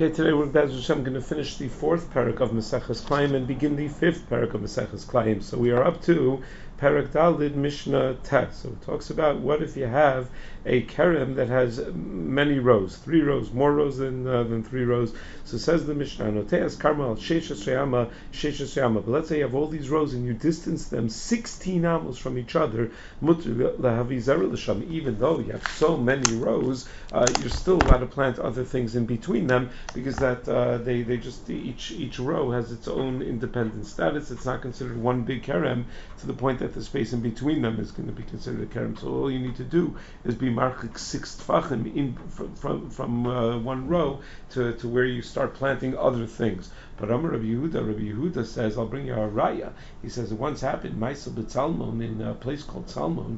Okay, today we're going to finish the fourth parak of Maseches Klayim and begin the fifth parak of Maseches Klayim. So we are up to Parak Dalid Mishnah Tet. So it talks about what if you have a kerem that has many rows, 3 rows, more rows than 3 rows. So says the Mishnah, Noteas Karmel Sheshes Sheyama. But let's say you have all these rows and you distance them 16 amos from each other. Even though you have so many rows, you're still allowed to plant other things in between them, because that they just each row has its own independent status. It's not considered one big kerem to the point that the space in between them is going to be considered a kerem. So all you need to do is be marchik 6 tfachim in from one row to where you start planting other things. But Rabbi Yehuda says, I'll bring you a raya. He says it once happened, Maisel b'Tzalmon, in a place called Tzalmon,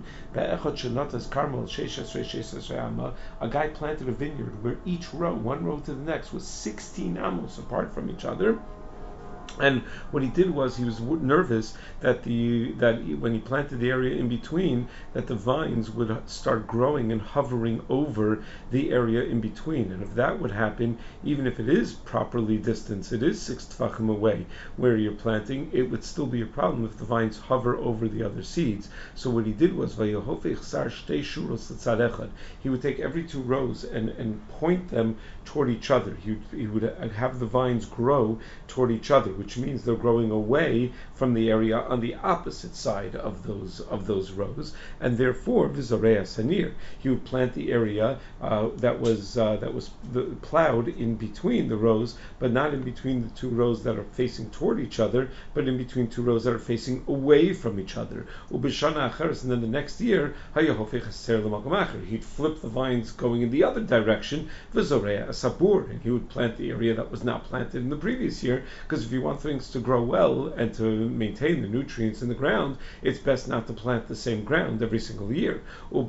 a guy planted a vineyard where each row, one row to the next, was 16 amos apart from each other. And what he did was he was nervous that when he planted the area in between, that the vines would start growing and hovering over the area in between. And if that would happen, even if it is properly distanced, it is 6 tfachim away where you're planting, it would still be a problem if the vines hover over the other seeds. So what he did was he would take every 2 rows and point them toward each other. He would have the vines grow toward each other, which means they're growing away from the area on the opposite side of those rows, and therefore v'zoreya sanir, he would plant the area that was plowed in between the rows, but not in between the 2 rows that are facing toward each other, but in between 2 rows that are facing away from each other. Ubishana acheres, and then the next year he'd flip the vines going in the other direction, v'zoreya sabur, and he would plant the area that was not planted in the previous year, because if you want things to grow well and to maintain the nutrients in the ground, it's best not to plant the same ground every single year. And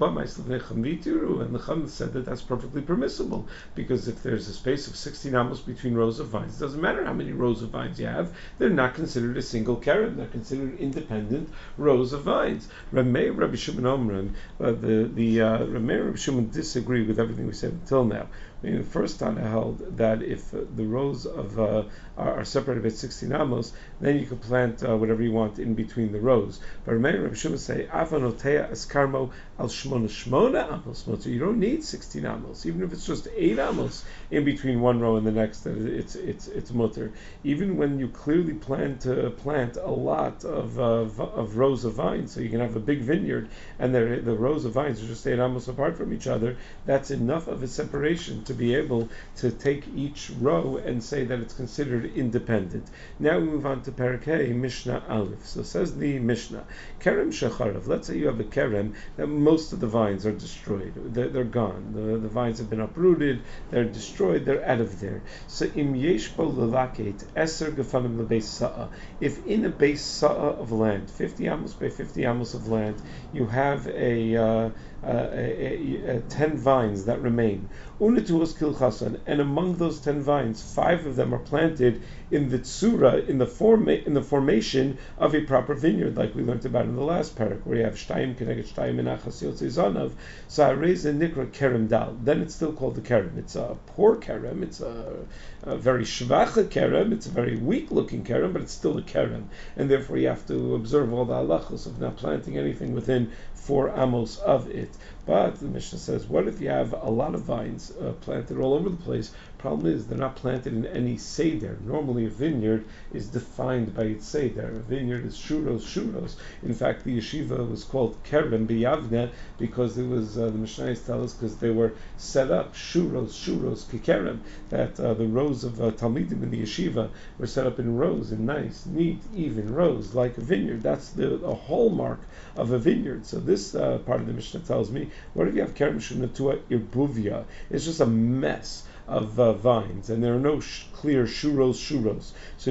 the Chum said that that's perfectly permissible, because if there's a space of 16 amos between rows of vines, it doesn't matter how many rows of vines you have, they're not considered a single kerem, they're considered independent rows of vines. Ramei Rabbi Shimon Rabbi Shimon disagree with everything we said until now. The first time I held that if the rows of are separated by 16 amos, then you can plant whatever you want in between the rows. But Rabbi Shimon say, Avanotea eskarmo al shmona amos. So you don't need 16 amos, even if it's just 8 amos in between one row and the next. It's mutter. Even when you clearly plan to plant a lot of rows of vines, so you can have a big vineyard, and the rows of vines are just 8 amos apart from each other. That's enough of a separation to be able to take each row and say that it's considered independent. Now we move on to Parakeh Mishnah Aleph. So says the Mishnah, Kerem Shecharav. Let's say you have a kerem that most of the vines are destroyed. They're gone. The vines have been uprooted. They're destroyed. They're out of there. So Im Yeshbo Lelaket Eser Gefanim Lebeis Sa'a. If in a base Sa'a of land, 50 amos by 50 amos of land, you have a 10 vines that remain. And among those 10 vines, 5 of them are planted in the tsura, in the formation of a proper vineyard, like we learned about in the last parak, where you have shtayim keneged shtayim menachas yotzei zanav. So harei nikra kerem dal. Then it's still called the kerem. It's a poor kerem. It's a very shvacha kerem. It's a very weak-looking kerem, but it's still a kerem, and therefore you have to observe all the halachos of not planting anything within 4 amos of it. But the Mishnah says, what if you have a lot of vines planted all over the place? Problem is, they're not planted in any seder. Normally a vineyard is defined by its seder. A vineyard is shuros. In fact, the yeshiva was called kerem b'yavne because it was, the Mishnah tells us, because they were set up shuros kikerem, that the rows of talmidim in the yeshiva were set up in rows, in nice, neat, even rows, like a vineyard. That's the hallmark of a vineyard. So this part of the Mishnah tells me, what if you have kerem shunatua irbuvia? It's just a mess of vines, and there are no clear shuros. So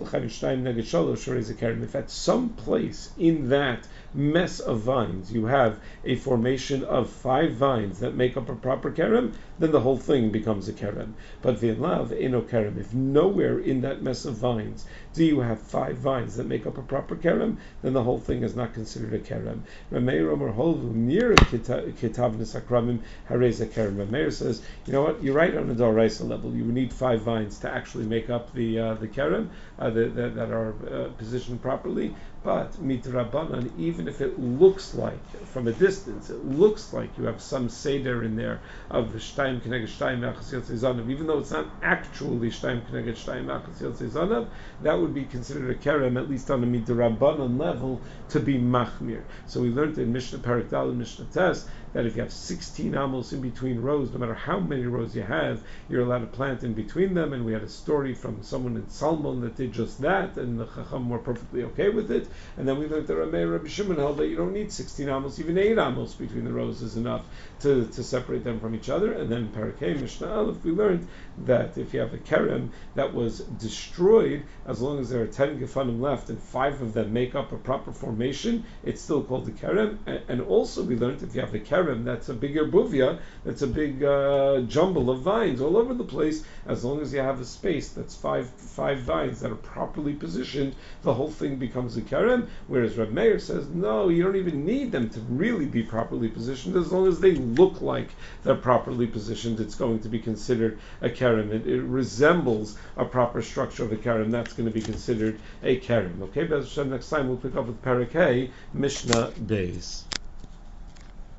if at some place in that mess of vines you have a formation of 5 vines that make up a proper kerem, then the whole thing becomes a kerem. But v'inlav eno kerem. If nowhere in that mess of vines do you have 5 vines that make up a proper kerem, then the whole thing is not considered a kerem. Rameir Omer Holvu near Ketavnis Akramim Hareza Kerem. Rameir says, you know what? You're right on a Doraisa level. You need 5 vines to actually make up the kerem that are positioned properly. But mitrabanan, even if it looks like from a distance, it looks like you have some seder in there of shtaim keneged shtaim achas yotzei zanav, even though it's not actually shtaim keneged shtaim achas yotzei zanav, that would be considered a kerem, at least on a mitrabanan level, to be machmir. So we learned in Mishnah Parak Dal and Mishnah Tes that if you have 16 amos in between rows, no matter how many rows you have, you're allowed to plant in between them. And we had a story from someone in Salmon that did just that, and the Chacham were perfectly okay with it. And then we learned that Rabbi Shimon held that you don't need 16 amos, even 8 amos between the rows is enough to separate them from each other. And then in Parakeh Mishnah Aleph we learned that if you have a kerem that was destroyed, as long as there are 10 gefanim left and 5 of them make up a proper formation, it's still called a kerem. And also we learned if you have a kerem that's a bigger buvia, that's a big jumble of vines all over the place, as long as you have a space that's five vines that are properly positioned, the whole thing becomes a kerem. Whereas Reb Meir says, no, you don't even need them to really be properly positioned. As long as they look like they're properly positioned, it's going to be considered a kerem. It resembles a proper structure of a kerem. That's going to be considered a kerem. Okay, Bez Hashem, next time we'll pick up with Parakeh, Mishnah Beis.